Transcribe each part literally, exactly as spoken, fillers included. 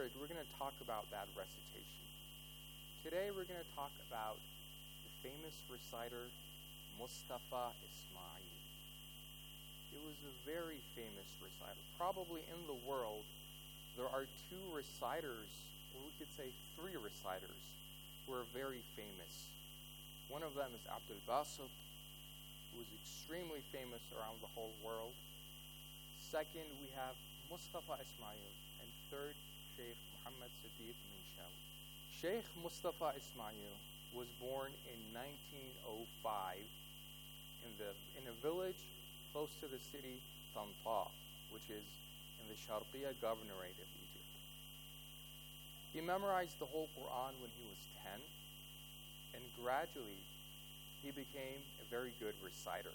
Lord, we're going to talk about that recitation. Today we're going to talk about the famous reciter Mustafa Ismail. He was a very famous reciter. Probably in the world there are two reciters, or we could say three reciters, who are very famous. One of them is Abdul Basit, who is extremely famous around the whole world. Second, we have Mustafa Ismail, and third, Sheikh Muhammad Sadiq Minshawi. Sheikh Mustafa Ismail was born in nineteen oh five in the in a village close to the city Tanta, which is in the Sharqiya Governorate of Egypt. He memorized the whole Quran when he was ten, and gradually he became a very good reciter.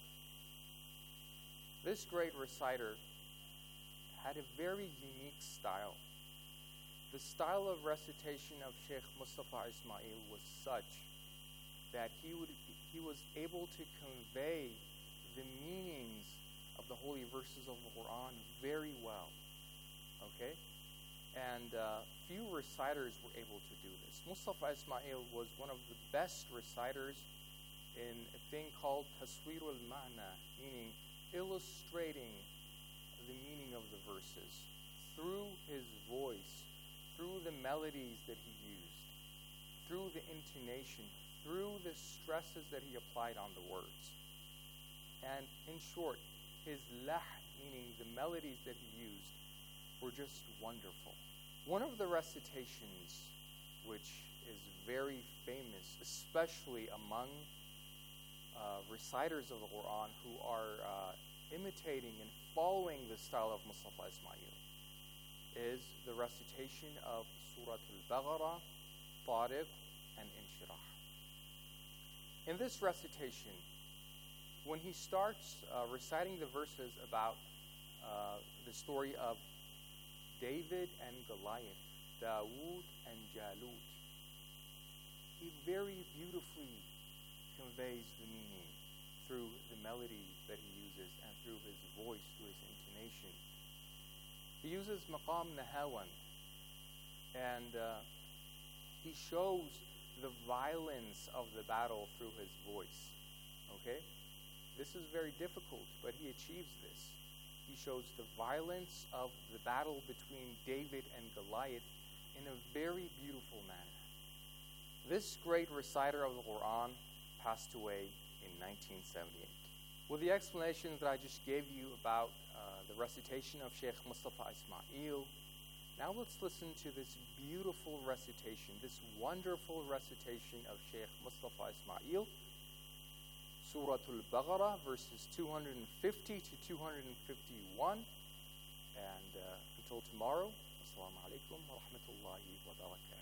This great reciter had a very unique style. The style of recitation of Sheikh Mustafa Ismail was such that he would he was able to convey the meanings of the holy verses of the Quran very well. Okay? And uh, few reciters were able to do this. Mustafa Ismail was one of the best reciters in a thing called Taswir al-Ma'na, meaning illustrating the meaning of the verses through his voice, through the melodies that he used, through the intonation, through the stresses that he applied on the words. And in short, his lah, meaning the melodies that he used, were just wonderful. One of the recitations which is very famous, especially among uh, reciters of the Quran who are uh, imitating and following the style of Mustafa Ismail, is the recitation of Surah Al-Baqarah, Tariq, and Inshirah. In this recitation, when he starts uh, reciting the verses about uh, the story of David and Goliath, Dawood and Jalut, he very beautifully conveys the meaning through the melody that he uses and through his voice, through his intonation. He uses maqam nahawand, and uh, he shows the violence of the battle through his voice. Okay? This is very difficult, but he achieves this. He shows the violence of the battle between David and Goliath in a very beautiful manner. This great reciter of the Quran passed away in nineteen seventy-eight. With the explanations that I just gave you about uh, the recitation of Sheikh Mustafa Ismail, now let's listen to this beautiful recitation, this wonderful recitation of Sheikh Mustafa Ismail, Surah Al-Baqarah, verses two hundred fifty to two hundred fifty-one. And uh, until tomorrow, Assalamu alaikum wa rahmatullahi wa barakatuh.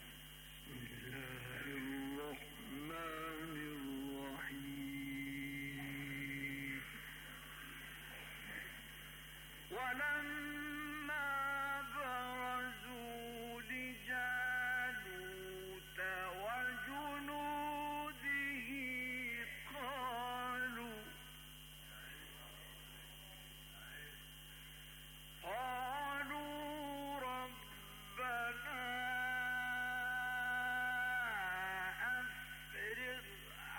ولما برزوا لجالوت وجنوده قالوا قالوا ربنا أفرغ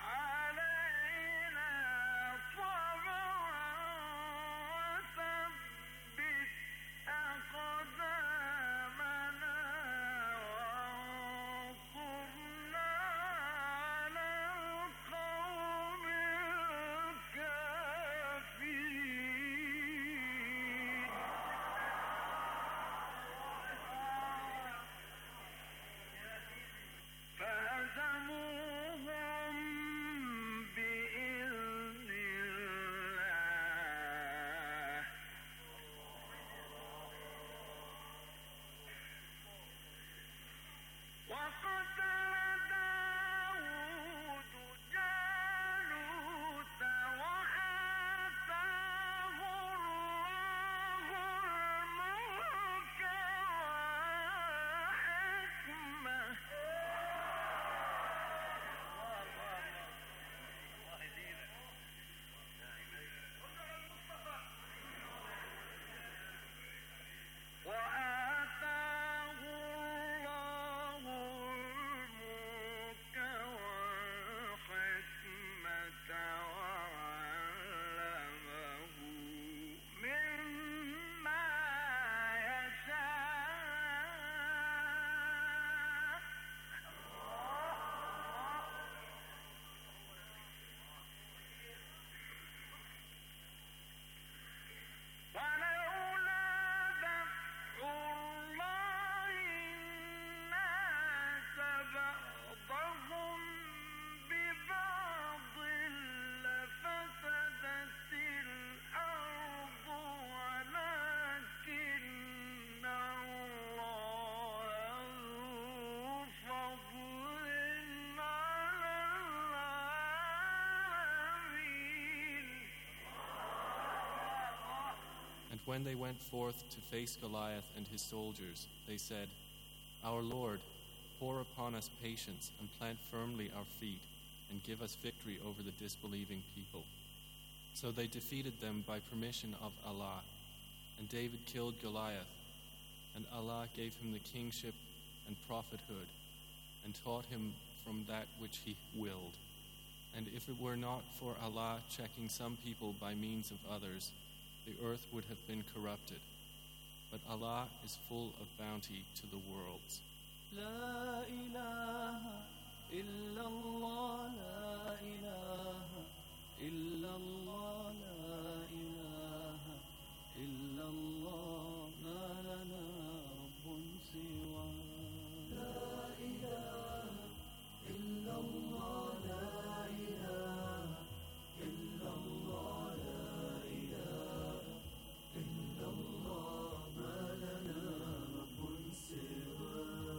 And when they went forth to face Goliath and his soldiers, they said, "Our Lord, pour upon us patience and plant firmly our feet, and give us victory over the disbelieving people." So they defeated them by permission of Allah, and David killed Goliath, and Allah gave him the kingship and prophethood, and taught him from that which he willed. And if it were not for Allah checking some people by means of others, the earth would have been corrupted. But Allah is full of bounty to the worlds. لا إله إلا الله لا إله إلا الله لا إله إلا الله ما لنا رب سواه لا إله إلا الله لا إله إلا الله لا إله إلا الله ما لنا رب سواه.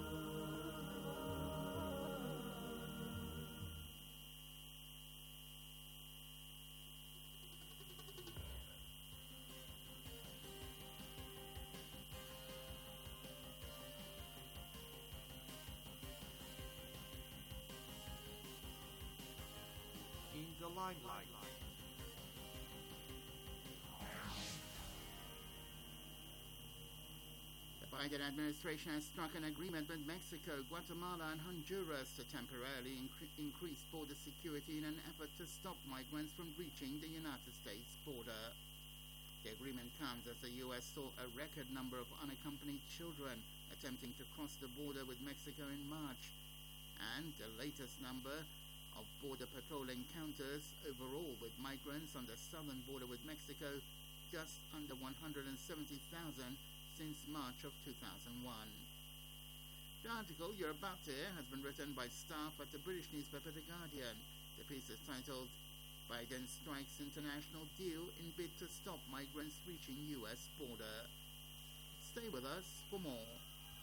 In the limelight. The Biden administration has struck an agreement with Mexico, Guatemala, and Honduras to temporarily incre- increase border security in an effort to stop migrants from reaching the United States border. The agreement comes as the U S saw a record number of unaccompanied children attempting to cross the border with Mexico in March, and the latest number of border patrol encounters overall with migrants on the southern border with Mexico, just under one hundred seventy thousand since March of two thousand one. The article you're about to hear has been written by staff at the British newspaper The Guardian. The piece is titled "Biden Strikes International Deal in Bid to Stop Migrants Reaching U S Border." Stay with us for more.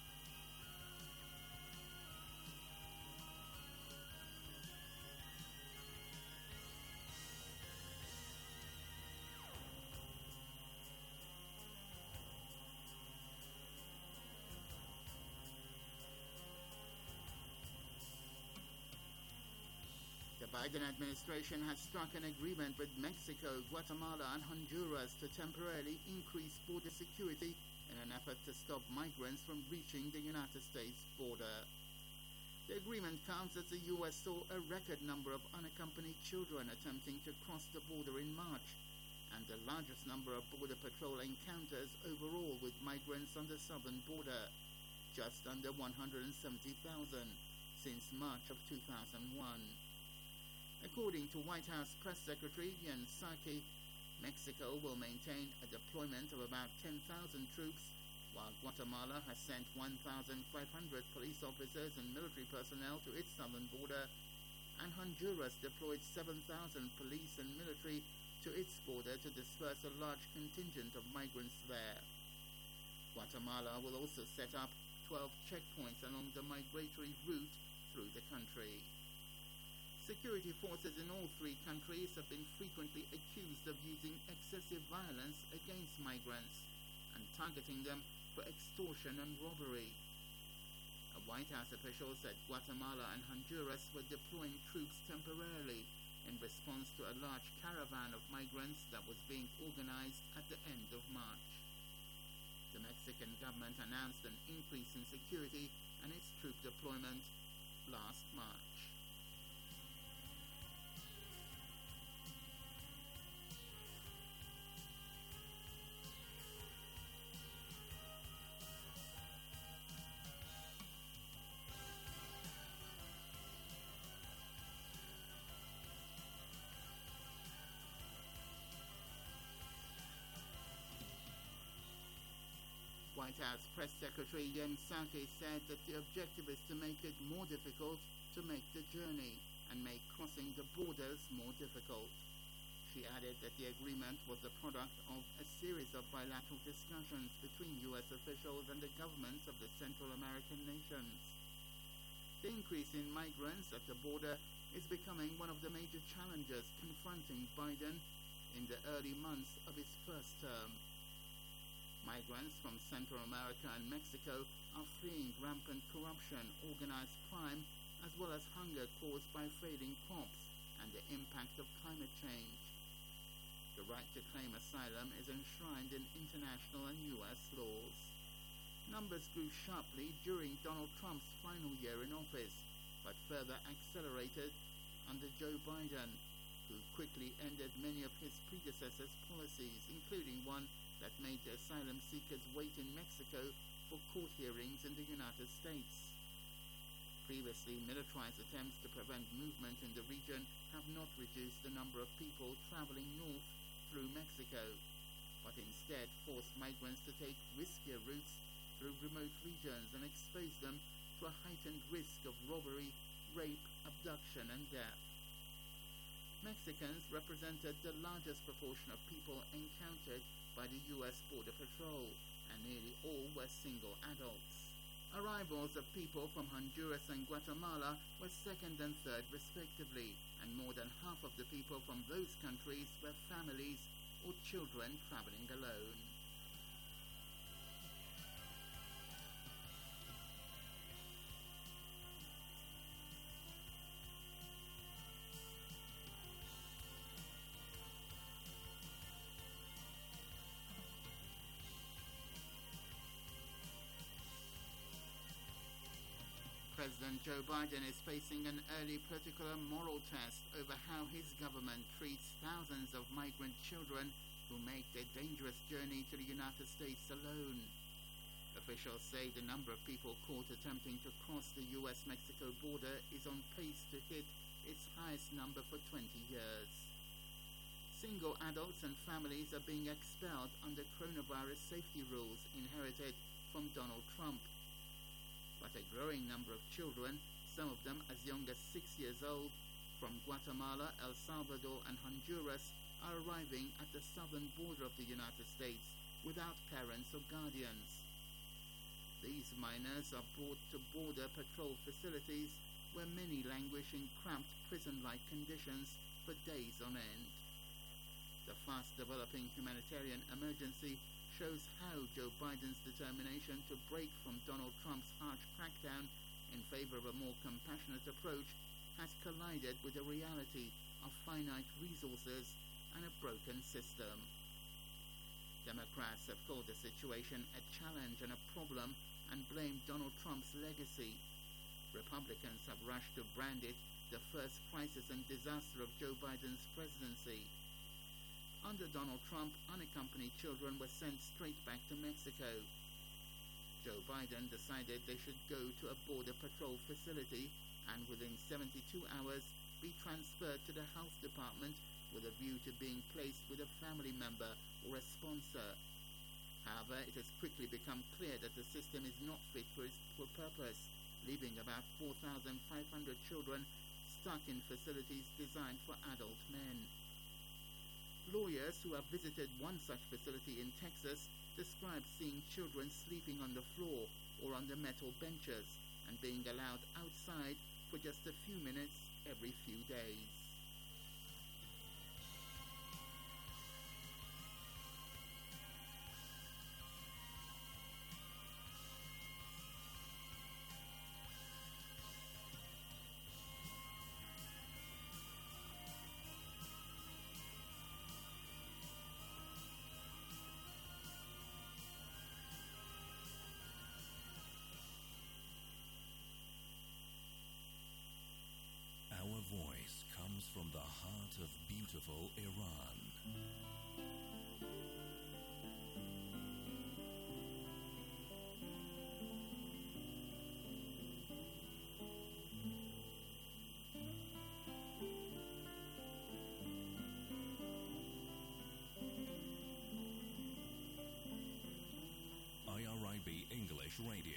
The Biden administration has struck an agreement with Mexico, Guatemala, and Honduras to temporarily increase border security in an effort to stop migrants from reaching the United States border. The agreement comes as the U S saw a record number of unaccompanied children attempting to cross the border in March, and the largest number of border patrol encounters overall with migrants on the southern border, just under one hundred seventy thousand since March of two thousand one. According to White House Press Secretary Jen Psaki, Mexico will maintain a deployment of about ten thousand troops, while Guatemala has sent one thousand five hundred police officers and military personnel to its southern border, and Honduras deployed seven thousand police and military to its border to disperse a large contingent of migrants there. Guatemala will also set up twelve checkpoints along the migratory route through the country. Security forces in all three countries have been frequently accused of using excessive violence against migrants and targeting them for extortion and robbery. A White House official said Guatemala and Honduras were deploying troops temporarily in response to a large caravan of migrants that was being organized at the end of March. The Mexican government announced an increase in security and its troop deployment last March. White House Press Secretary Jen Psaki said that the objective is to make it more difficult to make the journey and make crossing the borders more difficult. She added that the agreement was the product of a series of bilateral discussions between U S officials and the governments of the Central American nations. The increase in migrants at the border is becoming one of the major challenges confronting Biden in the early months of his first term. Migrants from Central America and Mexico are fleeing rampant corruption, organized crime, as well as hunger caused by failing crops and the impact of climate change. The right to claim asylum is enshrined in international and U S laws. Numbers grew sharply during Donald Trump's final year in office, but further accelerated under Joe Biden, who quickly ended many of his predecessors' policies, including one that made the asylum seekers wait in Mexico for court hearings in the United States. Previously militarized attempts to prevent movement in the region have not reduced the number of people traveling north through Mexico, but instead forced migrants to take riskier routes through remote regions and expose them to a heightened risk of robbery, rape, abduction, and death. Mexicans represented the largest proportion of people encountered by the U S Border Patrol, and nearly all were single adults. Arrivals of people from Honduras and Guatemala were second and third respectively, and more than half of the people from those countries were families or children traveling alone. President Joe Biden is facing an early political and moral test over how his government treats thousands of migrant children who make their dangerous journey to the United States alone. Officials say the number of people caught attempting to cross the U S Mexico border is on pace to hit its highest number for twenty years. Single adults and families are being expelled under coronavirus safety rules inherited from Donald Trump. But a growing number of children, some of them as young as six years old, from Guatemala, El Salvador, and Honduras, are arriving at the southern border of the United States without parents or guardians. These minors are brought to border patrol facilities where many languish in cramped prison-like conditions for days on end. The fast-developing humanitarian emergency shows how Joe Biden's determination to break from Donald Trump's harsh crackdown in favor of a more compassionate approach has collided with the reality of finite resources and a broken system. Democrats have called the situation a challenge and a problem and blamed Donald Trump's legacy. Republicans have rushed to brand it the first crisis and disaster of Joe Biden's presidency. Under Donald Trump, unaccompanied children were sent straight back to Mexico. Joe Biden decided they should go to a border patrol facility and within seventy-two hours be transferred to the health department with a view to being placed with a family member or a sponsor. However, it has quickly become clear that the system is not fit for its for purpose, leaving about four thousand five hundred children stuck in facilities designed for adult men. Lawyers who have visited one such facility in Texas describe seeing children sleeping on the floor or on the metal benches and being allowed outside for just a few minutes every few days. Our voice comes from the heart of beautiful Iran. I R I B English Radio.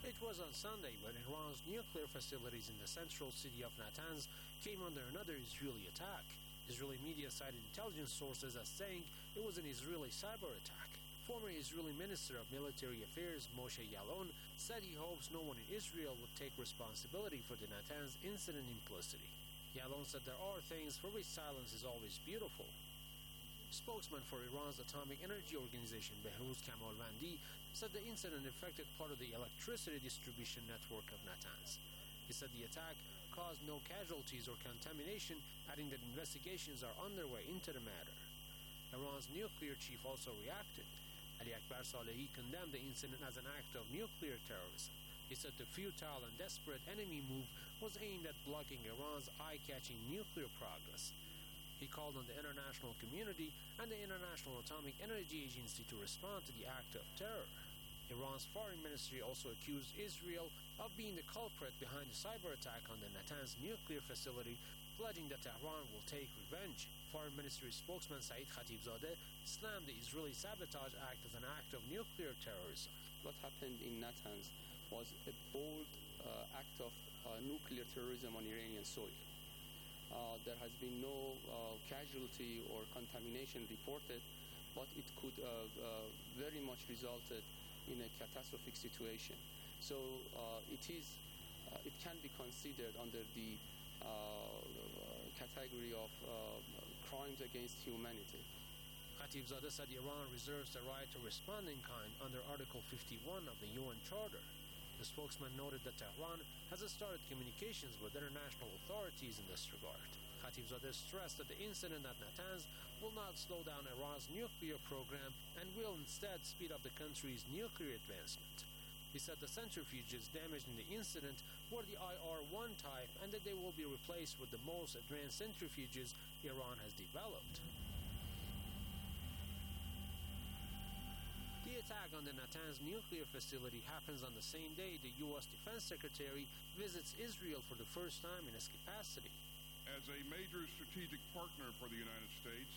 It was on Sunday when Iran's nuclear facilities in the central city of Natanz came under another Israeli attack. Israeli media cited intelligence sources as saying it was an Israeli cyber attack. Former Israeli Minister of Military Affairs Moshe Yaalon said he hopes no one in Israel would take responsibility for the Natanz incident implicitly. Yaalon said there are things for which silence is always beautiful. Spokesman for Iran's Atomic Energy Organization Behruz Kamalvandi said the incident affected part of the electricity distribution network of Natanz. He said the attack caused no casualties or contamination, adding that investigations are underway into the matter. Iran's nuclear chief also reacted. Ali Akbar Salehi condemned the incident as an act of nuclear terrorism. He said the futile and desperate enemy move was aimed at blocking Iran's eye-catching nuclear progress. He called on the international community and the International Atomic Energy Agency to respond to the act of terror. Iran's foreign ministry also accused Israel of being the culprit behind the cyber attack on the Natanz nuclear facility, pledging that Tehran will take revenge. Foreign Ministry spokesman Saeed Khatibzadeh slammed the Israeli sabotage act as an act of nuclear terrorism. What happened in Natanz was a bold uh, act of uh, nuclear terrorism on Iranian soil. Uh, there has been no uh, casualty or contamination reported, but it could uh, uh, very much resulted in a catastrophic situation. So uh, it is, uh, it can be considered under the uh, category of uh, crimes against humanity. Khatibzadeh said Iran reserves the right to respond in kind under Article fifty-one of the U N Charter. The spokesman noted that Tehran has started communications with international authorities in this regard. Khatibzadeh stressed that the incident at Natanz will not slow down Iran's nuclear program and will instead speed up the country's nuclear advancement. He said the centrifuges damaged in the incident were the I R one type and that they will be replaced with the most advanced centrifuges Iran has developed. The attack on the Natanz nuclear facility happens on the same day the U S Defense Secretary visits Israel for the first time in his capacity. As a major strategic partner for the United States,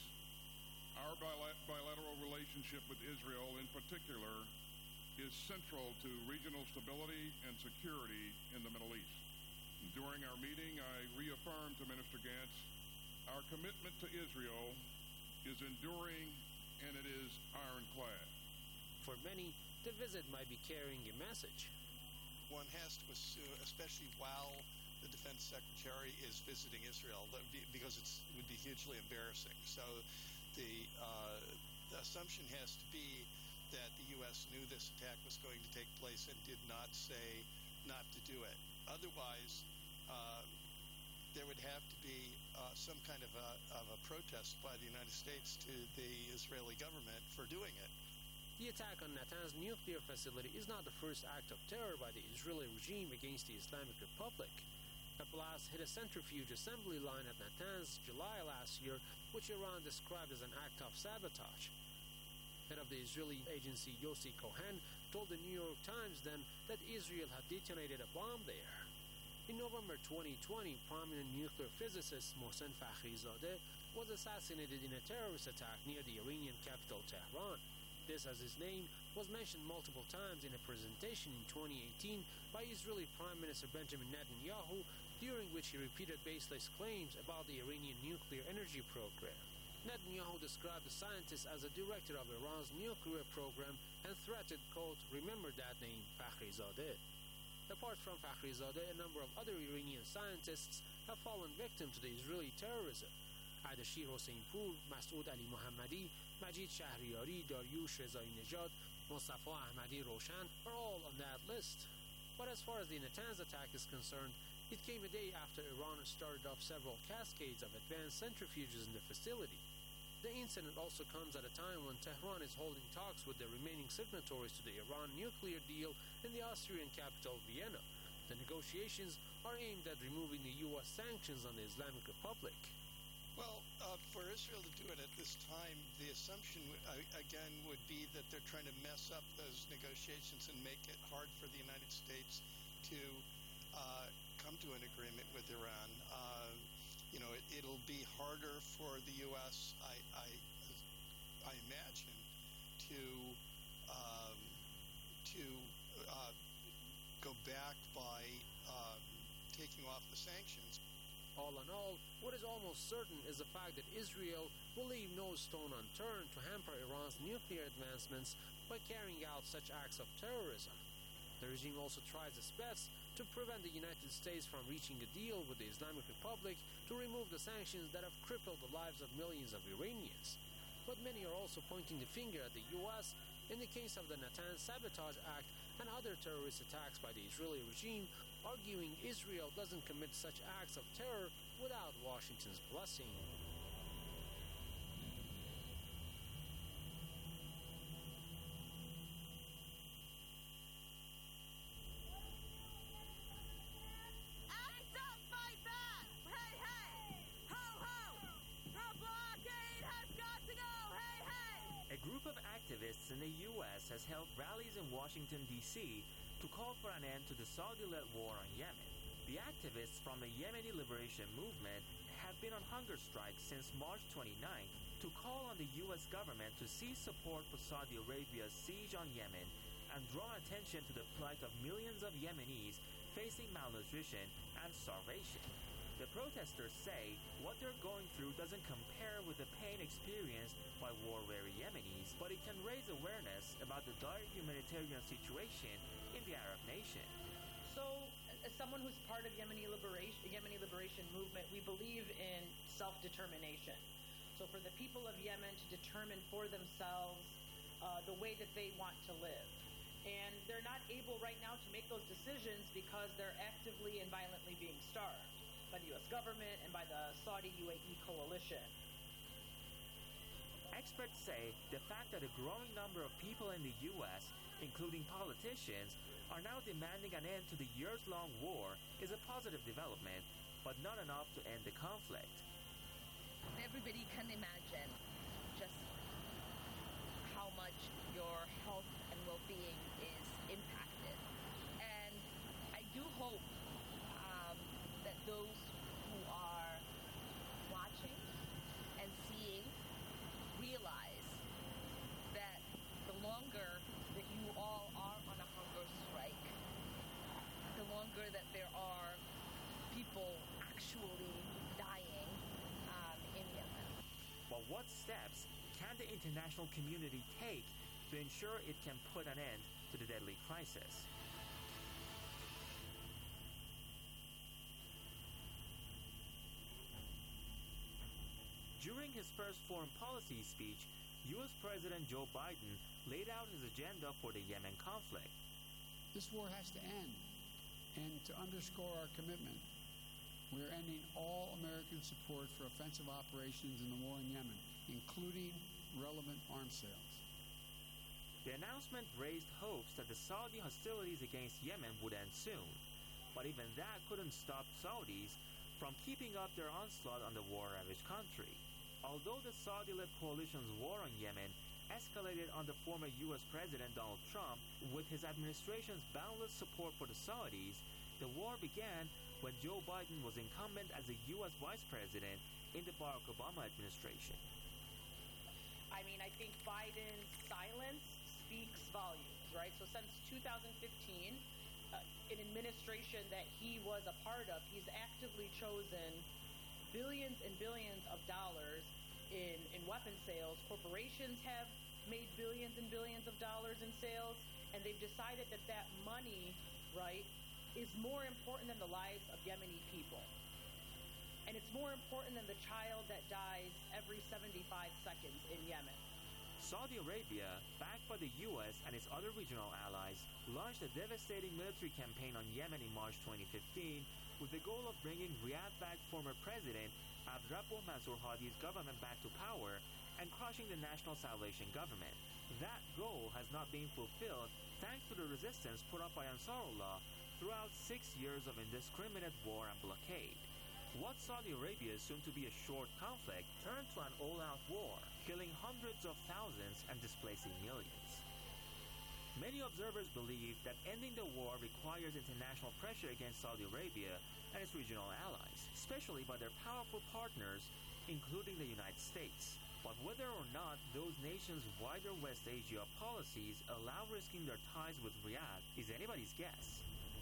our bilateral relationship with Israel in particular is central to regional stability and security in the Middle East. During our meeting, I reaffirmed to Minister Gantz our commitment to Israel is enduring and it is ironclad. For many, the visit might be carrying a message. One has to assume, especially while the defense secretary is visiting Israel, because it's, it would be hugely embarrassing. So the, uh, the assumption has to be that the U S knew this attack was going to take place and did not say not to do it. Otherwise, uh, there would have to be uh, some kind of a, of a protest by the United States to the Israeli government for doing it. The attack on Natanz nuclear facility is not the first act of terror by the Israeli regime against the Islamic Republic. A blast hit a centrifuge assembly line at Natanz July last year, which Iran described as an act of sabotage. Head of the Israeli agency Yossi Cohen told the New York Times then that Israel had detonated a bomb there. In November twenty twenty, prominent nuclear physicist Mohsen Fakhrizadeh was assassinated in a terrorist attack near the Iranian capital Tehran. This, as his name was mentioned multiple times in a presentation in twenty eighteen by Israeli Prime Minister Benjamin Netanyahu, during which he repeated baseless claims about the Iranian nuclear energy program. Netanyahu described the scientist as a director of Iran's nuclear program and threatened, quote, "Remember that name, Fakhrizadeh." Apart from Fakhrizadeh, a number of other Iranian scientists have fallen victim to the Israeli terrorism. Ardashir Hossein-Pur, Masoud Ali Mohammadi, Majid Shahriyari, Dariush Rezai-Nejad, Mustafa Ahmadi Roshan are all on that list. But as far as the Natanz attack is concerned, it came a day after Iran started up several cascades of advanced centrifuges in the facility. The incident also comes at a time when Tehran is holding talks with the remaining signatories to the Iran nuclear deal in the Austrian capital Vienna. The negotiations are aimed at removing the U S sanctions on the Islamic Republic. Well, uh, for Israel to do it at this time, the assumption, uh, again, would be that they're trying to mess up those negotiations and make it hard for the United States to uh, come to an agreement with Iran. Uh, you know, it, it'll be harder for the U S, I, I, I imagine, to um, to uh, go back by um, taking off the sanctions. All in all, what is almost certain is the fact that Israel will leave no stone unturned to hamper Iran's nuclear advancements by carrying out such acts of terrorism. The regime also tries its best to prevent the United States from reaching a deal with the Islamic Republic to remove the sanctions that have crippled the lives of millions of Iranians. But many are also pointing the finger at the U S in the case of the Natanz Sabotage Act and other terrorist attacks by the Israeli regime, arguing Israel doesn't commit such acts of terror without Washington's blessing. Act up, fight back! Hey, hey! Ho, ho! The blockade has got to go! Hey, hey! A group of activists in the U S has held rallies in Washington, D C to call for an end to the Saudi-led war on Yemen. The activists from the Yemeni Liberation Movement have been on hunger strike since March twenty-ninth to call on the U S government to cease support for Saudi Arabia's siege on Yemen and draw attention to the plight of millions of Yemenis facing malnutrition and starvation. The protesters say what they're going through doesn't compare with the pain experienced by war-weary Yemenis, but it can raise awareness about the dire humanitarian situation in the Arab nation. So, as someone who's part of Yemeni liberation, Yemeni liberation movement, we believe in self-determination. So for the people of Yemen to determine for themselves uh, the way that they want to live. And they're not able right now to make those decisions because they're actively and violently being starved by the U S government and by the Saudi U A E coalition. Experts say the fact that a growing number of people in the U S, including politicians, are now demanding an end to the years-long war is a positive development, but not enough to end the conflict. Everybody can imagine just how much your health and well-being is impacted. And I do hope um, that those who are watching and seeing realize that the longer that you all are on a hunger strike, the longer that there are people actually dying um, in Yemen. But what steps can the international community take to ensure it can put an end to the deadly crisis? During his first foreign policy speech, U S President Joe Biden laid out his agenda for the Yemen conflict. This war has to end, and to underscore our commitment, we are ending all American support for offensive operations in the war in Yemen, including relevant arms sales. The announcement raised hopes that the Saudi hostilities against Yemen would end soon, but even that couldn't stop Saudis from keeping up their onslaught on the war-ravaged country. Although the Saudi-led coalition's war on Yemen escalated under former U S President Donald Trump with his administration's boundless support for the Saudis, the war began when Joe Biden was incumbent as the U S Vice President in the Barack Obama administration. I mean, I think Biden's silence speaks volumes, right? So since two thousand fifteen, uh, an administration that he was a part of, he's actively chosen billions and billions of dollars in, in weapon sales. Corporations have made billions and billions of dollars in sales, and they've decided that that money, right, is more important than the lives of Yemeni people. And it's more important than the child that dies every seventy-five seconds in Yemen. Saudi Arabia, backed by the U S and its other regional allies, launched a devastating military campaign on Yemen in March twenty fifteen with the goal of bringing Riyadh-backed former President Abdrabbuh Mansur Hadi's government back to power and crushing the National Salvation Government. That goal has not been fulfilled thanks to the resistance put up by Ansarullah throughout six years of indiscriminate war and blockade. What Saudi Arabia assumed to be a short conflict turned to an all-out war, killing hundreds of thousands and displacing millions. Many observers believe that ending the war requires international pressure against Saudi Arabia and its regional allies, especially by their powerful partners, including the United States. But whether or not those nations' wider West Asia policies allow risking their ties with Riyadh is anybody's guess.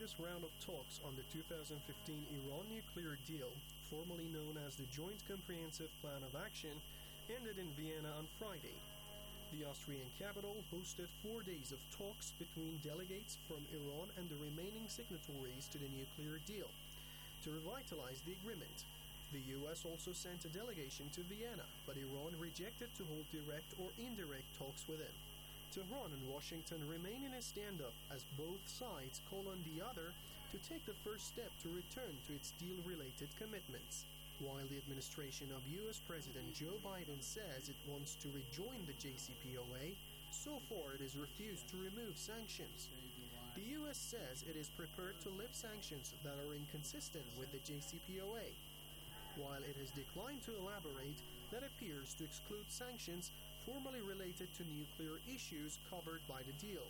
latest round of talks on the two thousand fifteen Iran nuclear deal, formerly known as the Joint Comprehensive Plan of Action, ended in Vienna on Friday. The Austrian capital hosted four days of talks between delegates from Iran and the remaining signatories to the nuclear deal to revitalize the agreement. The U S also sent a delegation to Vienna, but Iran rejected to hold direct or indirect talks with it. Tehran and Washington remain in a standoff as both sides call on the other to take the first step to return to its deal-related commitments. While the administration of U S President Joe Biden says it wants to rejoin the J C P O A, so far it has refused to remove sanctions. The U S says it is prepared to lift sanctions that are inconsistent with the J C P O A. While it has declined to elaborate, that appears to exclude sanctions formally related to nuclear issues covered by the deal.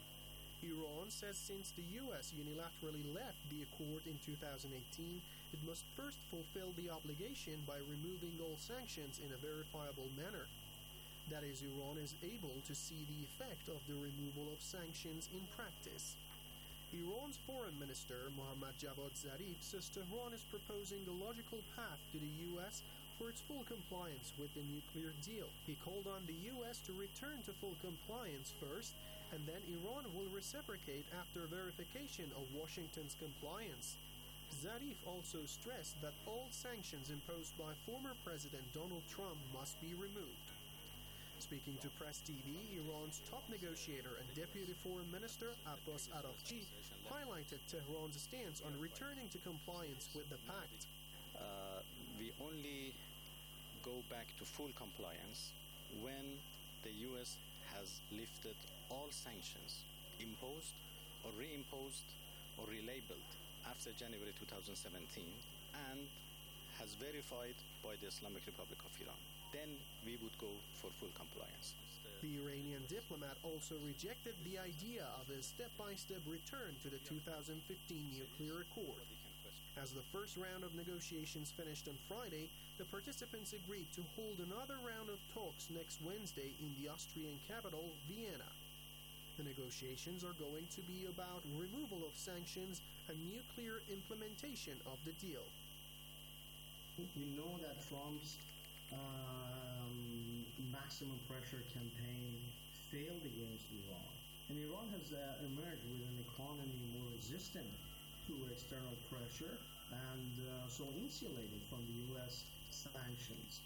Iran says since the U S unilaterally left the accord in two thousand eighteen, it must first fulfill the obligation by removing all sanctions in a verifiable manner. That is, Iran is able to see the effect of the removal of sanctions in practice. Iran's foreign minister, Mohammad Javad Zarif, says Tehran is proposing a logical path to the U S for its full compliance with the nuclear deal. He called on the U S to return to full compliance first, and then Iran will reciprocate after verification of Washington's compliance. Zarif also stressed that all sanctions imposed by former President Donald Trump must be removed. Speaking to Press T V, Iran's top negotiator and Deputy Foreign Minister Abbas Araghchi highlighted Tehran's stance on returning to compliance with the pact. Uh, we only go back to full compliance when the U S has lifted all sanctions imposed or reimposed or relabeled after January two thousand seventeen and has verified by the Islamic Republic of Iran. Then we would go for full compliance. The Iranian diplomat also rejected the idea of a step-by-step return to the two thousand fifteen nuclear accord. As the first round of negotiations finished on Friday, the participants agreed to hold another round of talks next Wednesday in the Austrian capital, Vienna. The negotiations are going to be about removal of sanctions and nuclear implementation of the deal. We know that Trump's um, maximum pressure campaign failed against Iran, and Iran has uh, emerged with an economy more resistant to external pressure and uh, so insulated from the U S sanctions.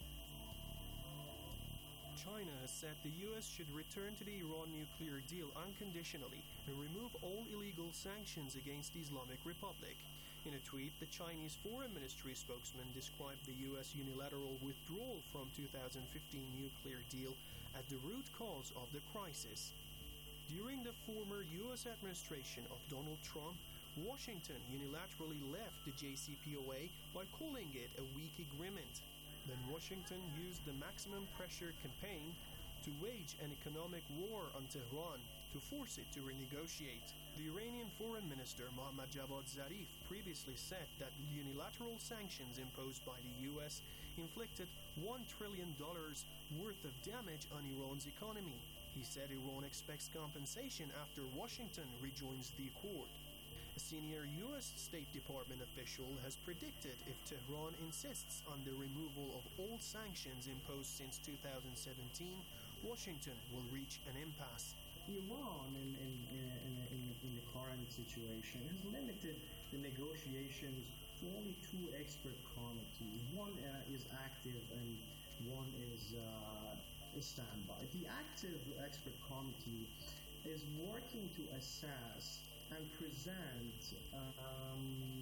China has said the U S should return to the Iran nuclear deal unconditionally and remove all illegal sanctions against the Islamic Republic. In a tweet, the Chinese Foreign Ministry spokesman described the U S unilateral withdrawal from two thousand fifteen nuclear deal as the root cause of the crisis. During the former U S administration of Donald Trump, Washington unilaterally left the J C P O A by calling it a weak agreement. Then Washington used the maximum pressure campaign to wage an economic war on Tehran to force it to renegotiate. The Iranian Foreign Minister Mohammad Javad Zarif previously said that unilateral sanctions imposed by the U S inflicted one trillion dollars worth of damage on Iran's economy. He said Iran expects compensation after Washington rejoins the accord. A senior U S State Department official has predicted if Tehran insists on the removal of all sanctions imposed since two thousand seventeen, Washington will reach an impasse. Iran, in, in, in, in, in the current situation, has limited the negotiations to only two expert committees. One uh, is active and one is uh, standby. The active expert committee is working to assess and present um,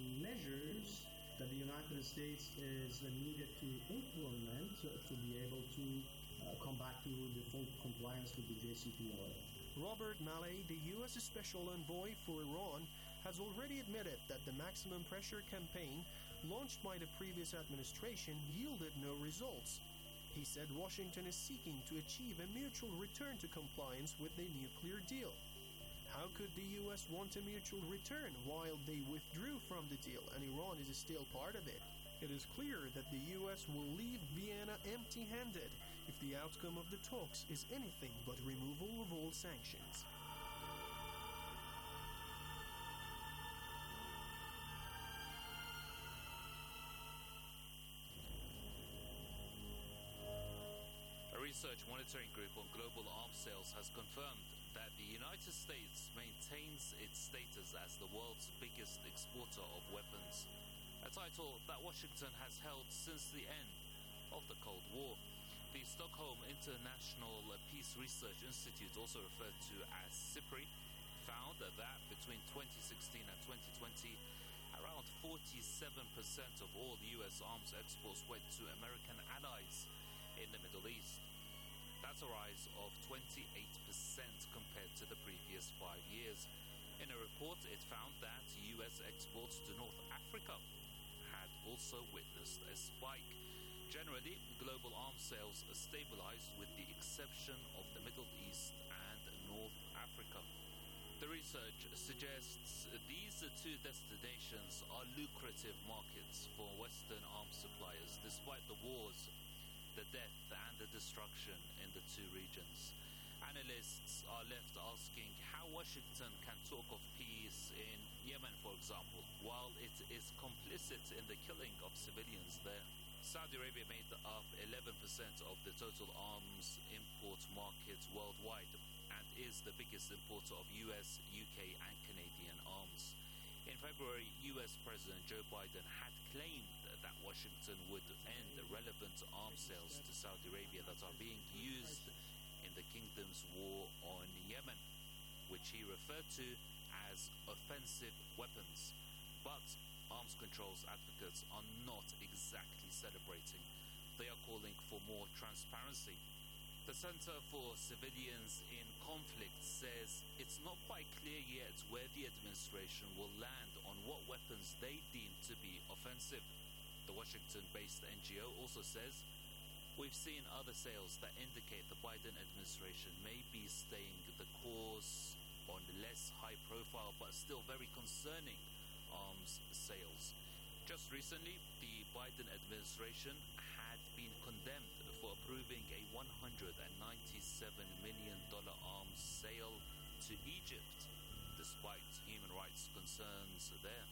measures that the United States is needed to implement to, to be able to uh, come back to the full compliance with the J C P O A. Robert Malley, the U S Special Envoy for Iran, has already admitted that the maximum pressure campaign launched by the previous administration yielded no results. He said Washington is seeking to achieve a mutual return to compliance with the nuclear deal. How could the U S want a mutual return while they withdrew from the deal and Iran is still part of it? It is clear that the U S will leave Vienna empty-handed if the outcome of the talks is anything but removal of all sanctions. research monitoring group on global arms sales has confirmed that the United States maintains its status as the world's biggest exporter of weapons, a title that Washington has held since the end of the Cold War. The Stockholm International Peace Research Institute, also referred to as SIPRI, found that between twenty sixteen and twenty twenty, around forty-seven percent of all U S arms exports went to American allies in the Middle East. That's a rise of twenty-eight percent compared to the previous five years. In a report, it found that U S exports to North Africa had also witnessed a spike. Generally, global arms sales are stabilized with the exception of the Middle East and North Africa. The research suggests these two destinations are lucrative markets for Western arms suppliers, despite the wars, the death and the destruction in the two regions. Analysts are left asking how Washington can talk of peace in Yemen, for example, while it is complicit in the killing of civilians there. Saudi Arabia made up eleven percent of the total arms import market worldwide and is the biggest importer of U S, U K and Canadian arms. In February, U S President Joe Biden had claimed that Washington would end the relevant arms sales to Saudi Arabia that are being used in the kingdom's war on Yemen, which he referred to as offensive weapons. But arms controls advocates are not exactly celebrating. They are calling for more transparency. The Center for Civilians in Conflict says it's not quite clear yet where the administration will land on what weapons they deem to be offensive. The Washington-based N G O also says, we've seen other sales that indicate the Biden administration may be staying the course on less high-profile but still very concerning arms sales. Just recently, the Biden administration had been condemned for approving a one hundred ninety-seven million dollars arms sale to Egypt, despite human rights concerns there.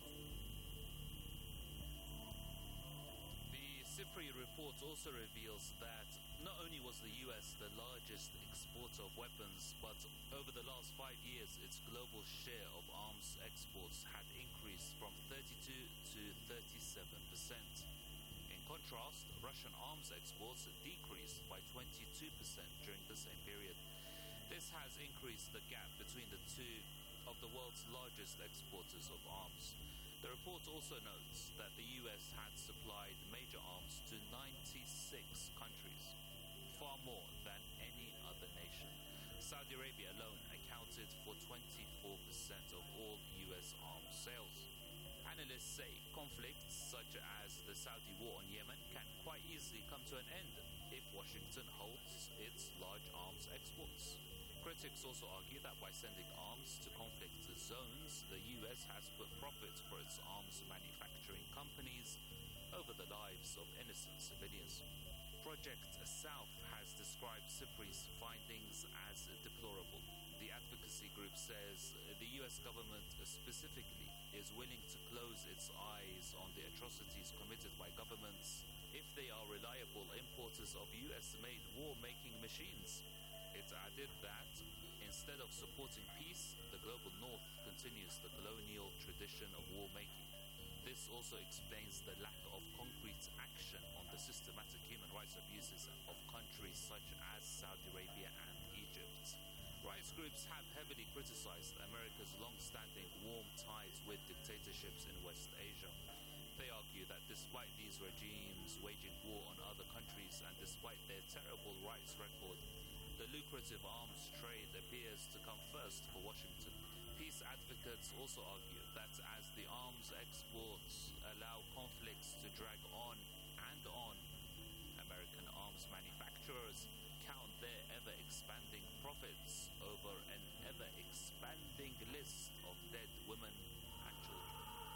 The SIPRI report also reveals that not only was the U S the largest exporter of weapons, but over the last five years, its global share of arms exports had increased from thirty-two to thirty-seven percent. In contrast, Russian arms exports decreased by twenty-two percent during the same period. This has increased the gap between the two of the world's largest exporters of arms. The report also notes that the U S had supplied major arms to ninety-six countries, far more than any other nation. Saudi Arabia alone accounted for twenty-four percent of all U S arms sales. Analysts say conflicts such as the Saudi war on Yemen can quite easily come to an end if Washington holds its large arms exports. Critics also argue that by sending arms to conflict zones, the U S has put profit for its arms manufacturing companies over the lives of innocent civilians. Project South has described SIPRI's findings as deplorable. The advocacy group says the U S government specifically is willing to close its eyes on the atrocities committed by governments if they are reliable importers of U S-made war-making machines. It added that instead of supporting peace, the global north continues the colonial tradition of war-making. This also explains the lack of concrete action on the systematic human rights abuses of countries such as Saudi Arabia and Egypt. Rights groups have heavily criticized America's long-standing warm ties with dictatorships in West Asia. They argue that despite these regimes waging war on other countries and despite their terrible rights record, the lucrative arms trade appears to come first for Washington. Peace advocates also argue that as the arms exports allow conflicts to drag on and on, American arms manufacturers count their ever-expanding profits over an ever-expanding list of dead women and children.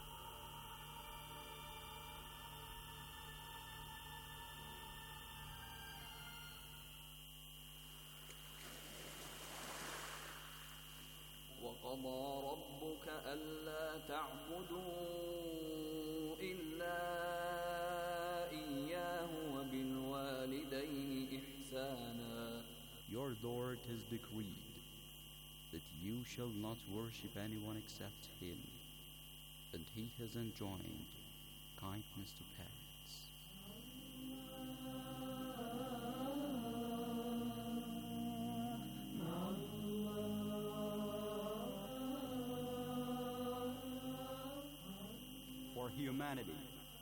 وقضى ربك ألا تعبدوا إلا إياه وبالوالدين إحسانا your Lord has decreed that you shall not worship anyone except Him, and He has enjoined kindness to parents. For humanity,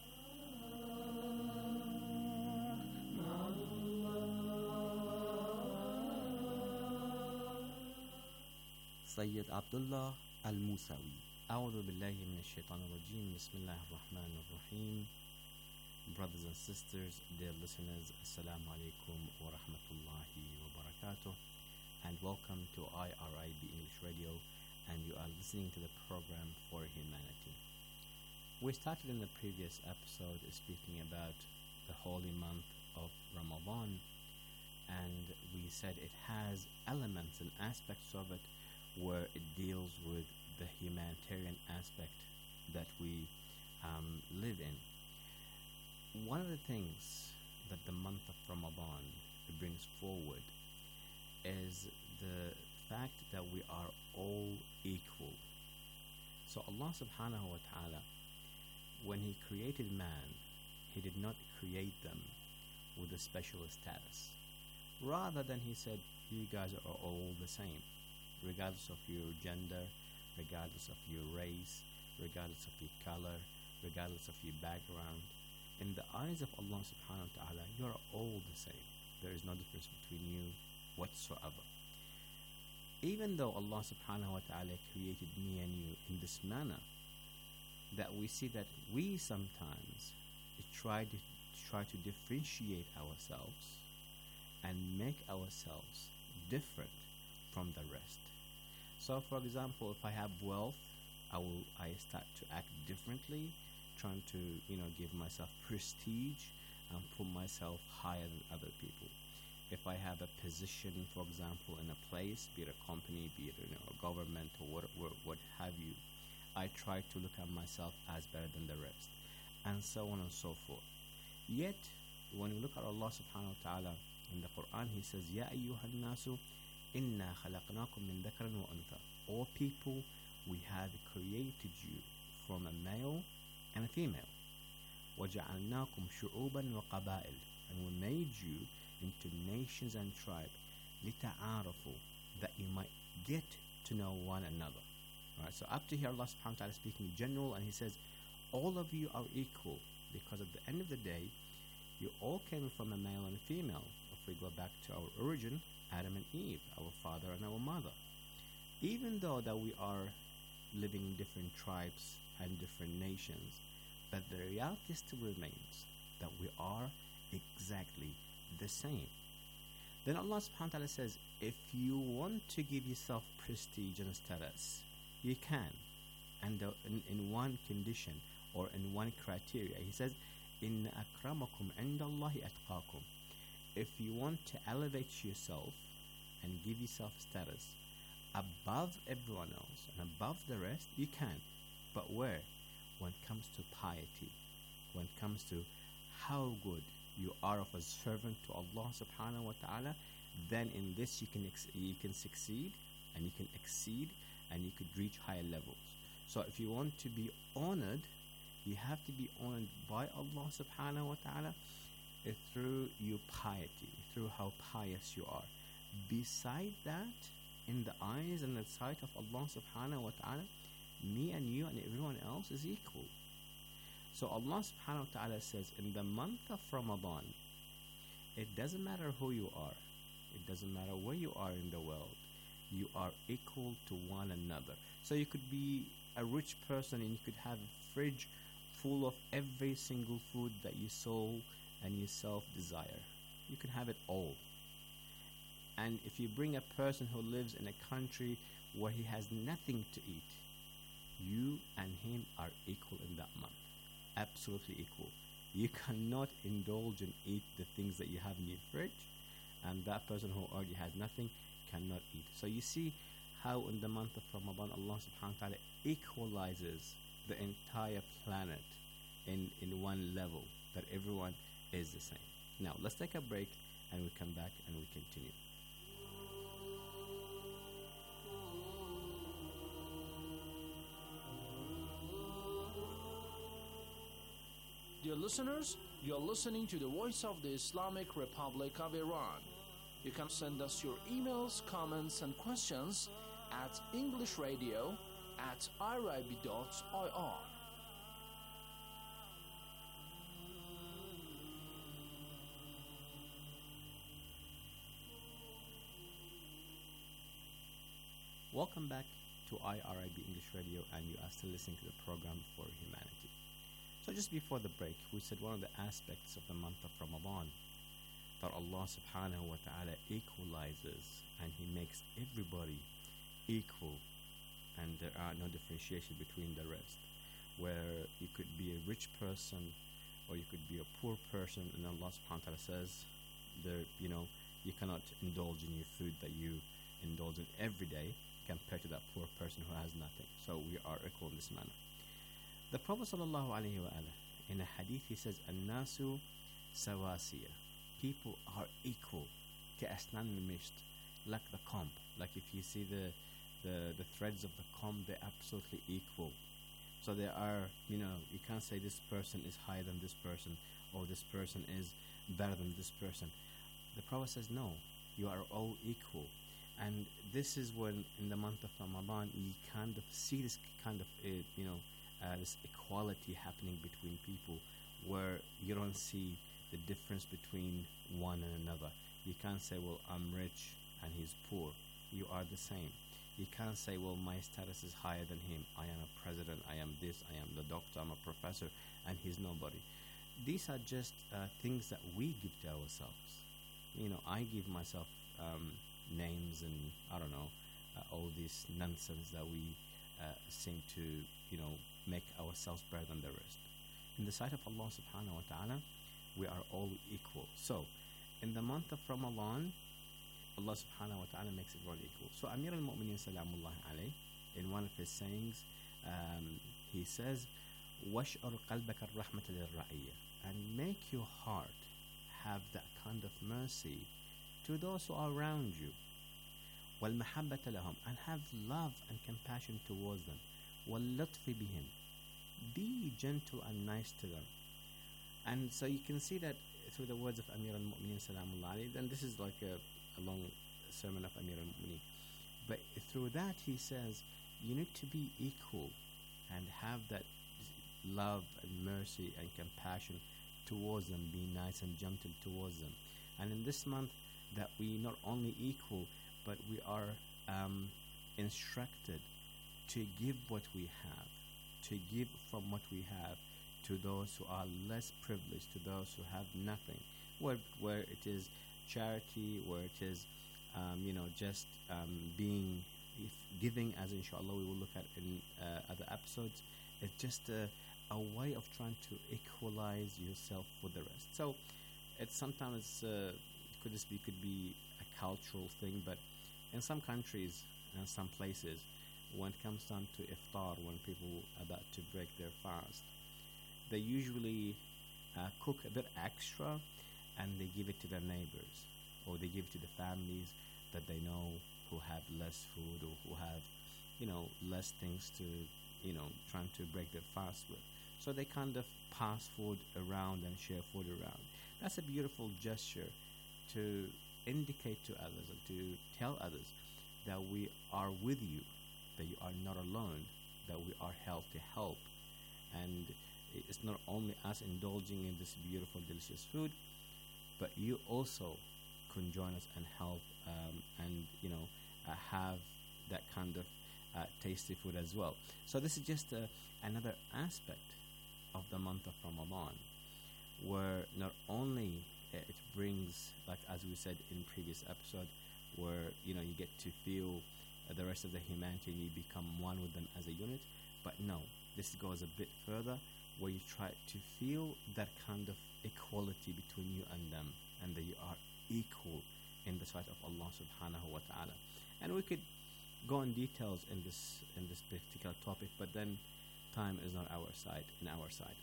Sayyid Abdullah Al-Musawi. أعوذ بالله من الشيطان الرجيم بسم الله الرحمن الرحيم. Brothers and sisters, dear listeners, Assalamu alaikum wa rahmatullahi wa barakatuh, and welcome to I R I B English Radio, and you are listening to the program For Humanity. We started in the previous episode speaking about the holy month of Ramadan, and we said it has elements and aspects of it where it deals with the humanitarian aspect that we um, live in. One of the things that the month of Ramadan brings forward is the fact that we are all equal. So Allah subhanahu wa ta'ala, when He created man, He did not create them with a special status. Rather than He said, you guys are all the same, regardless of your gender, regardless of your race, regardless of your color, regardless of your background. In the eyes of Allah subhanahu wa ta'ala, you are all the same. There is no difference between you whatsoever. Even though Allah subhanahu wa ta'ala created me and you in this manner, that we see that we sometimes try to try to differentiate ourselves and make ourselves different from the rest. So, for example, if I have wealth, I will I start to act differently, trying to you know give myself prestige and put myself higher than other people. If I have a position, for example, in a place, be it a company, be it you know, a government or what, what what have you, I try to look at myself as better than the rest, and so on and so forth. Yet, when we look at Allah subhanahu wa ta'ala in the Quran, He says, Ya ayyuhan nasu inna khalaqnakum min dhakarin wa untha. All people, we have created you from a male and a female. وَجَعَلْنَاكُمْ شُعُوبًا وَقَبَائِلَ. And we made you into nations and tribes. لِتَعَارَفُوا. That you might get to know one another. Alright, so up to here Allah subhanahu wa ta'ala is speaking general, and He says all of you are equal, because at the end of the day you all came from a male and a female. If we go back to our origin, Adam and Eve, our father and our mother. Even though that we are living in different tribes and different nations, but the reality still remains that we are exactly the same. Then Allah subhanahu wa ta'ala says, if you want to give yourself prestige and status, you can. And uh, in, in one condition or in one criteria. He says, إِنَّ أَكْرَمَكُمْ عِنْدَ اللَّهِ أَتْقَاكُمْ. If you want to elevate yourself and give yourself status above everyone else and above the rest, you can. But where? When it comes to piety, when it comes to how good you are of a servant to Allah subhanahu wa ta'ala, then in this you can ex- you can succeed and you can exceed and you could reach higher levels. So if you want to be honored, you have to be honored by Allah subhanahu wa ta'ala through your piety, through how pious you are. Beside that, in the eyes and the sight of Allah subhanahu wa ta'ala, me and you and everyone else is equal. So Allah subhanahu wa ta'ala says, in the month of Ramadan, it doesn't matter who you are, it doesn't matter where you are in the world, you are equal to one another. So you could be a rich person and you could have a fridge full of every single food that you soul and yourself desire. You can have it all. And if you bring a person who lives in a country where he has nothing to eat, you and him are equal in that month. Absolutely equal. You cannot indulge and eat the things that you have in your fridge, and that person who already has nothing cannot eat. So you see how in the month of Ramadan Allah subhanahu wa ta'ala equalizes the entire planet in, in one level, that everyone is the same. Now let's take a break and we come back and we continue. Dear listeners, you're listening to the Voice of the Islamic Republic of Iran. You can send us your emails, comments, and questions at englishradio at irib dot I R. Welcome back to I R I B English Radio, and you are still listening to the program for humanity. So just before the break, we said one of the aspects of the month of Ramadan, that Allah subhanahu wa ta'ala equalizes and He makes everybody equal, and there are no differentiation between the rest, where you could be a rich person or you could be a poor person, and Allah subhanahu wa ta'ala says there, you know, you cannot indulge in your food that you indulge in every day compared to that poor person who has nothing. So we are equal in this manner. The Prophet sallallahu alaihi wasallam, in a hadith, he says, "An-nasu sawasiya." People are equal. كأسنان المشط, like the comb. Like if you see the, the the threads of the comb, they're absolutely equal. So there are, you know, you can't say this person is higher than this person, or this person is better than this person. The Prophet says, no, you are all equal. And this is when, in the month of Ramadan, you kind of see this kind of, uh, you know, uh, this equality happening between people, where you don't see the difference between one and another. You can't say, well, I'm rich and he's poor. You are the same. You can't say, well, my status is higher than him. I am a president, I am this, I am the doctor, I'm a professor, and he's nobody. These are just uh, things that we give to ourselves. You know, I give myself um, names and, I don't know, uh, all this nonsense that we uh, seem to, you know, make ourselves better than the rest. In the sight of Allah subhanahu wa ta'ala, we are all equal. So, in the month of Ramadan, Allah subhanahu wa ta'ala makes everyone equal. So Amir al-Mu'mineen salamullah alayh, in one of his sayings, um, he says, وَاشْعُرْ قَلْبَكَ الرَّحْمَةَ لِلرَّعِيَّةِ, and make your heart have that kind of mercy to those who are around you. وَالْمَحَبَّةَ لَهُمْ, and have love and compassion towards them. وَاللُّطْفِ بِهِمْ, be gentle and nice to them. And so you can see that through the words of Amir al-Mu'mineen salamullah alayh, and this is like a, a long sermon of Amir al-Mu'mineen, but through that he says you need to be equal and have that love and mercy and compassion towards them, be nice and gentle towards them. And in this month, that we not only equal, but we are um, instructed to give what we have, to give from what we have to those who are less privileged, to those who have nothing, where where it is charity, where it is, um, you know, just um, being, if giving, as inshallah we will look at in uh, other episodes. It's just a, a way of trying to equalize yourself with the rest. So it's sometimes uh, could this be could be a cultural thing, but in some countries and some places, when it comes time to iftar, when people are about to break their fast, they usually uh, cook a bit extra and they give it to their neighbors, or they give it to the families that they know who have less food, or who have, you know, less things to, you know, trying to break their fast with. So they kind of pass food around and share food around. That's a beautiful gesture to indicate to others and to tell others that we are with you, that you are not alone, that we are held to help. And it's not only us indulging in this beautiful, delicious food, but you also can join us and help um, and, you know, uh, have that kind of uh, tasty food as well. So this is just uh, another aspect of the month of Ramadan, where not only uh, it brings, like as we said in previous episode, where, you know, you get to feel uh, the rest of the humanity and you become one with them as a unit, but no, this goes a bit further, where you try to feel that kind of equality between you and them, and that you are equal in the sight of Allah subhanahu wa ta'ala. And we could go in details in this in this particular topic, but then time is not our side, in our side.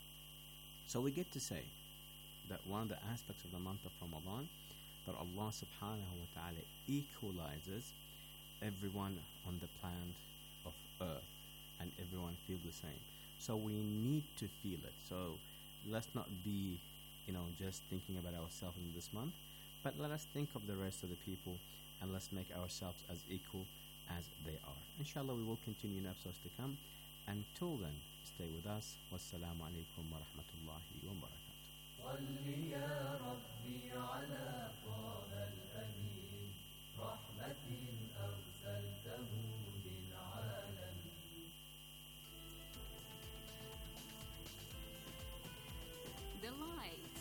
So we get to say that one of the aspects of the month of Ramadan, that Allah subhanahu wa ta'ala equalizes everyone on the planet of earth, and everyone feels the same. So we need to feel it. So let's not be, you know, just thinking about ourselves in this month, but let us think of the rest of the people, and let's make ourselves as equal as they are. Inshallah, we will continue in episodes to come. Until then, stay with us. Wassalamu alaikum wa rahmatullahi wa barakatuh. صل يا ربي على طه الأمين رحمة أرسلته للعالمين. The Light.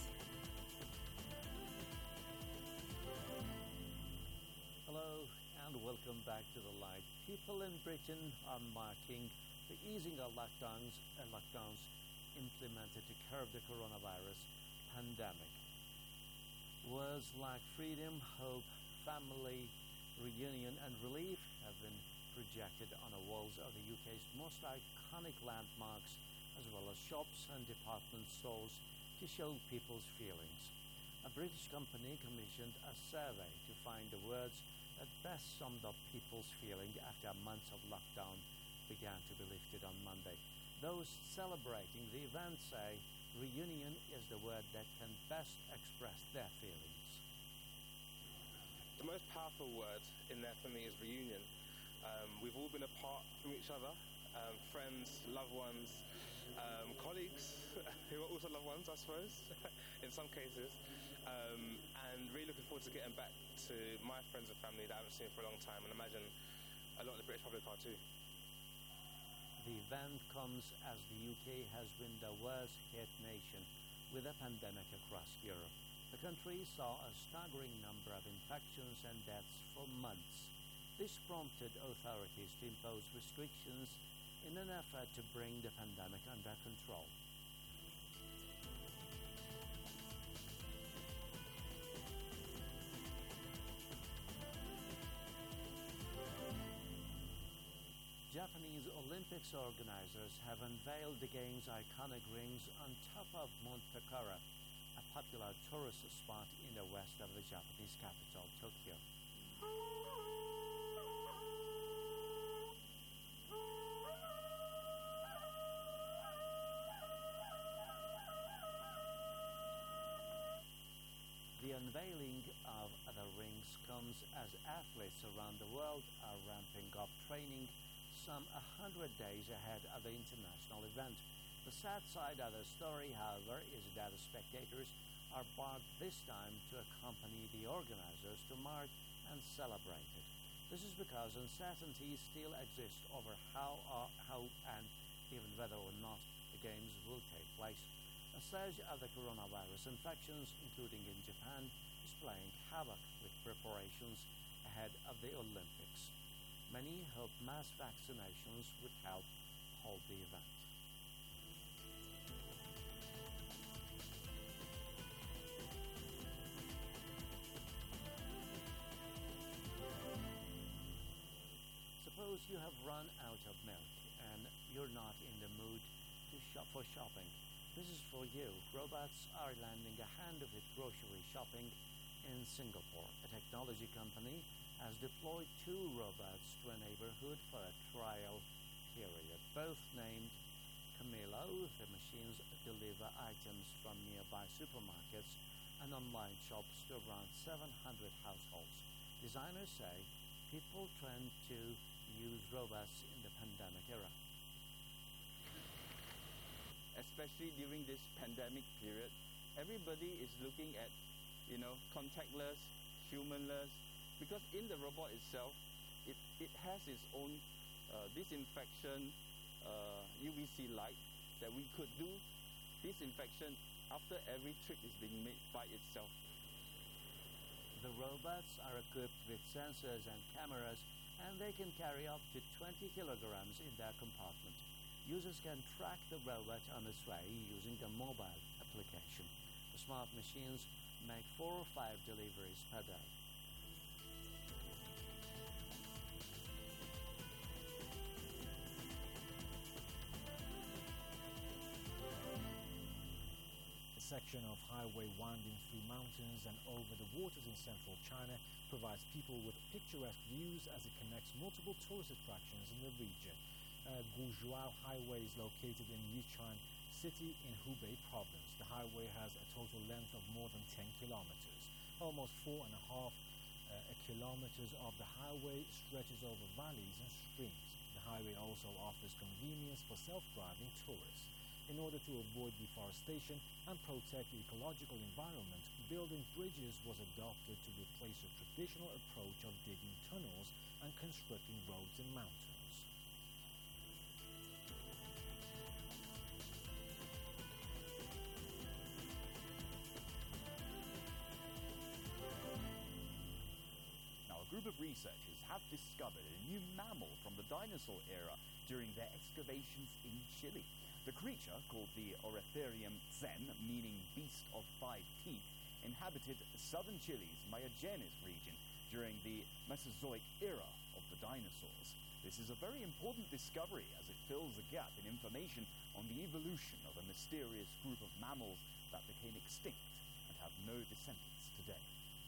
Hello and welcome back to The Light. People in Britain are marking the easing of lockdowns and lockdowns implemented to curb the coronavirus pandemic. Words like freedom, hope, family, reunion and relief have been projected on the walls of the U K's most iconic landmarks, as well as shops and department stores, to show people's feelings. A British company commissioned a survey to find the words that best summed up people's feeling after months of lockdown began to be lifted on Monday. Those celebrating the event say reunion is the word that can best express their feelings. The most powerful word in there for me is reunion. Um, we've all been apart from each other, um, friends, loved ones, um, colleagues who are also loved ones, I suppose, in some cases, um, and really looking forward to getting back to my friends and family that I haven't seen for a long time, and imagine a lot of the British public are too. The event comes as the U K has been the worst hit nation with a pandemic across Europe. The country saw a staggering number of infections and deaths for months. This prompted authorities to impose restrictions in an effort to bring the pandemic under control. Japanese Olympics organizers have unveiled the game's iconic rings on top of Mount Takara, a popular tourist spot in the west of the Japanese capital, Tokyo. The unveiling of the rings comes as athletes around the world are ramping up training some one hundred days ahead of the international event. The sad side of the story, however, is that the spectators are barred this time to accompany the organizers to mark and celebrate it. This is because uncertainty still exists over how, uh, how and even whether or not the Games will take place. A surge of the coronavirus infections, including in Japan, is playing havoc with preparations ahead of the Olympics. Many hope mass vaccinations would help hold the event. Suppose you have run out of milk and you're not in the mood to shop for shopping. This is for you. Robots are lending a hand with grocery shopping in Singapore. A technology company has deployed two robots to a neighborhood for a trial period. Both named Camilo, the machines deliver items from nearby supermarkets and online shops to around seven hundred households. Designers say people tend to use robots in the pandemic era. Especially during this pandemic period, everybody is looking at, you know, contactless, humanless, because in the robot itself, it, it has its own uh, disinfection uh, U V C light that we could do disinfection after every trip is being made by itself. The robots are equipped with sensors and cameras, and they can carry up to twenty kilograms in their compartment. Users can track the robot on its way using the mobile application. The smart machines make four or five deliveries per day. A section of highway winding through mountains and over the waters in central China provides people with picturesque views as it connects multiple tourist attractions in the region. Uh, Guozhou Highway is located in Yichuan city in Hubei province. The highway has a total length of more than ten kilometers. Almost four and a half uh, kilometers of the highway stretches over valleys and streams. The highway also offers convenience for self-driving tourists. In order to avoid deforestation and protect the ecological environment, building bridges was adopted to replace the traditional approach of digging tunnels and constructing roads in mountains. Now, a group of researchers have discovered a new mammal from the dinosaur era during their excavations in Chile. The creature, called the Oretherium zen, meaning beast of five teeth, inhabited southern Chile's Magallanes region during the Mesozoic era of the dinosaurs. This is a very important discovery as it fills a gap in information on the evolution of a mysterious group of mammals that became extinct and have no descendants today.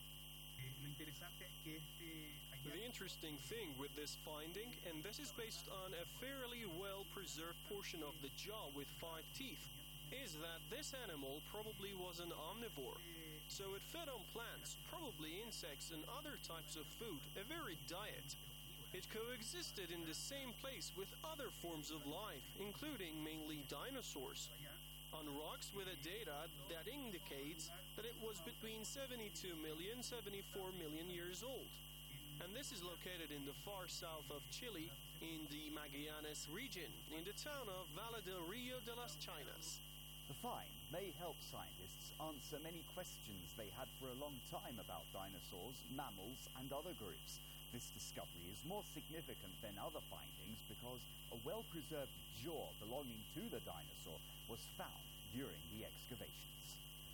The interesting thing with this finding, and this is based on a fairly well-preserved portion of the jaw with five teeth, is that this animal probably was an omnivore. So it fed on plants, probably insects and other types of food, a varied diet. It coexisted in the same place with other forms of life, including mainly dinosaurs. On rocks with a data that indicates that it was between seventy-two million, seventy-four million years old. And this is located in the far south of Chile, in the Magallanes region, in the town of Valle del Rio de las Chinas. The find may help scientists answer many questions they had for a long time about dinosaurs, mammals, and other groups. This discovery is more significant than other findings because a well-preserved jaw belonging to the dinosaur was found during the excavations.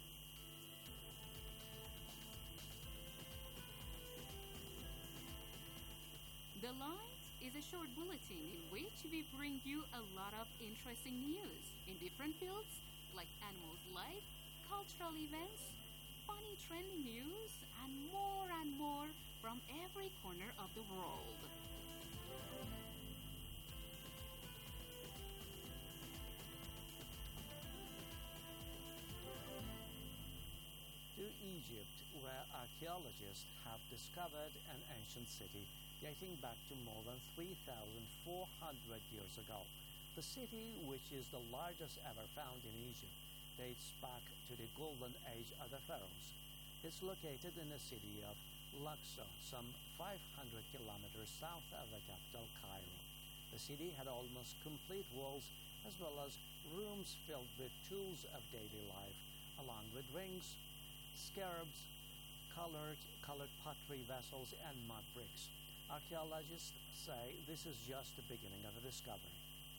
The Light is a short bulletin in which we bring you a lot of interesting news in different fields like animals' life, cultural events, funny trending news, and more and more from every corner of the world. To Egypt, where archaeologists have discovered an ancient city dating back to more than three thousand four hundred years ago. The city, which is the largest ever found in Egypt, dates back to the golden age of the pharaohs. It's located in the city of Luxor, some five hundred kilometers south of the capital, Cairo. The city had almost complete walls as well as rooms filled with tools of daily life, along with rings, scarabs, colored, colored pottery vessels, and mud bricks. Archaeologists say this is just the beginning of a discovery.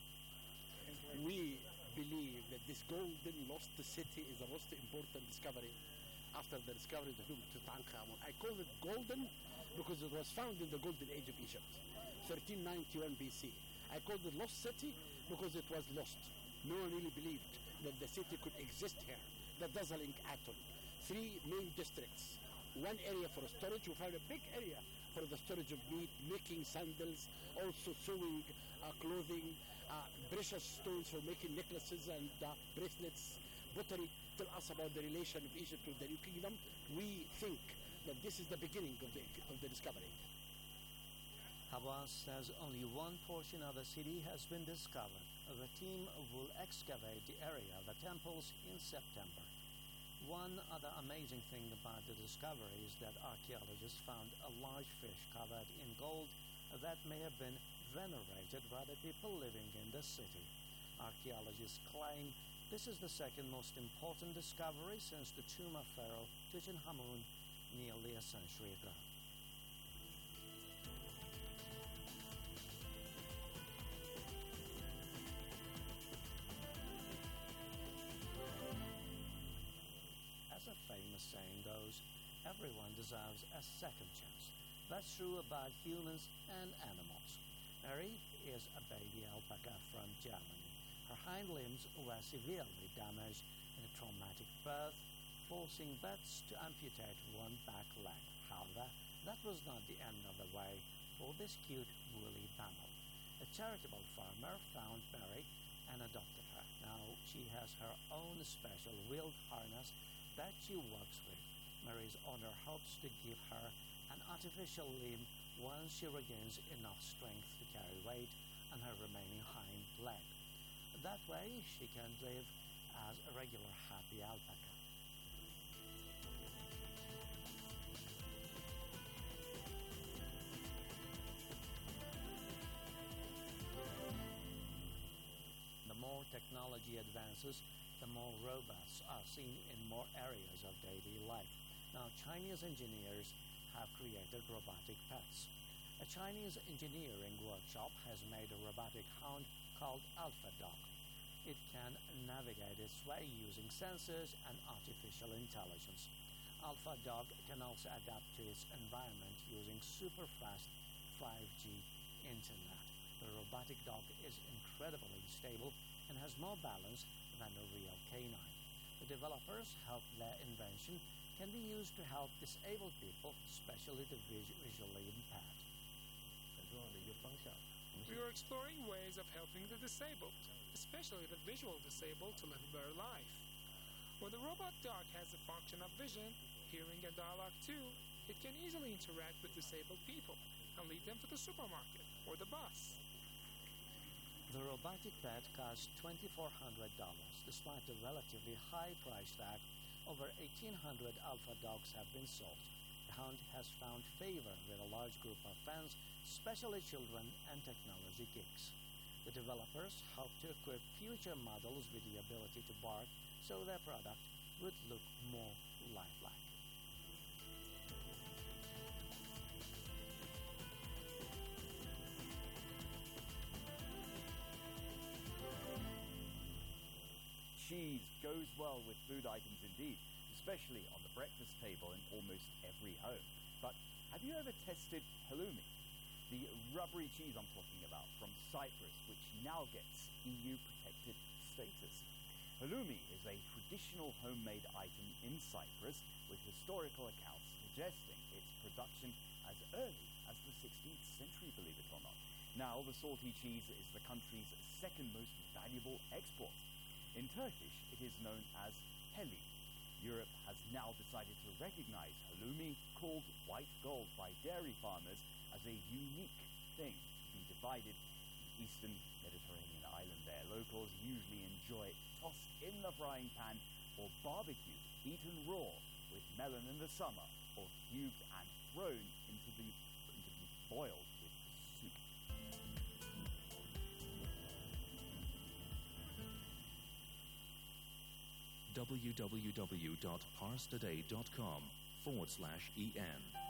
We believe that this golden lost city is the most important discovery after the discovery of the tomb of Tutankhamun. I call it golden because it was found in the golden age of Egypt, thirteen ninety-one B C. I called it lost city because it was lost. No one really believed that the city could exist here. The dazzling atoll. Three main districts. One area for storage. We found a big area for the storage of meat, making sandals, also sewing, uh, clothing, uh, precious stones for making necklaces and uh, bracelets, pottery. Tell us about the relation of Egypt with the New Kingdom. We think that this is the beginning of the, of the discovery. Hawass says only one portion of the city has been discovered. The team will excavate the area of the temples in September. One other amazing thing about the discovery is that archaeologists found a large fish covered in gold that may have been venerated by the people living in the city. Archaeologists claim this is the second most important discovery since the tomb of Pharaoh Tutankhamun nearly a century ago. As a famous saying goes, everyone deserves a second chance. That's true about humans and animals. Mary is a baby alpaca from Germany. Her hind limbs were severely damaged in a traumatic birth, forcing vets to amputate one back leg. However, that was not the end of the way for this cute woolly mammal. A charitable farmer found Mary and adopted her. Now she has her own special wheeled harness that she works with. Mary's owner hopes to give her an artificial limb once she regains enough strength to carry weight on her remaining hind leg. That way she can live as a regular happy alpaca. The more technology advances, the more robots are seen in more areas of daily life. Now, Chinese engineers have created robotic pets. A Chinese engineering workshop has made a robotic hound called Alpha Dog. It can navigate its way using sensors and artificial intelligence. Alpha Dog can also adapt to its environment using super-fast five G internet. The robotic dog is incredibly stable and has more balance than a real canine. The developers hope their invention can be used to help disabled people, especially the vis- visually impaired. We are exploring ways of helping the disabled, especially the visual disabled, to live a better life. When the robot dog has the function of vision, hearing, and dialogue too, it can easily interact with disabled people and lead them to the supermarket or the bus. The robotic pet costs twenty-four hundred dollars. Despite the relatively high price tag, over eighteen hundred Alpha Dogs have been sold. The hound has found favor with a large group of fans, especially children and technology geeks. The developers hope to equip future models with the ability to bark so their product would look more lifelike. Cheese goes well with food items indeed, especially on the breakfast table in almost every home. But have you ever tested halloumi? The rubbery cheese I'm talking about from Cyprus, which now gets E U-protected status. Halloumi is a traditional homemade item in Cyprus, with historical accounts suggesting its production as early as the sixteenth century, believe it or not. Now, the salty cheese is the country's second most valuable export. In Turkish, it is known as heli. Europe has now decided to recognize halloumi, called white gold by dairy farmers, as a unique thing to be divided in the eastern Mediterranean island there. Locals usually enjoy it tossed in the frying pan or barbecued, eaten raw with melon in the summer, or cubed and thrown into the, into the boiled with soup. w w w dot pars today dot com forward slash en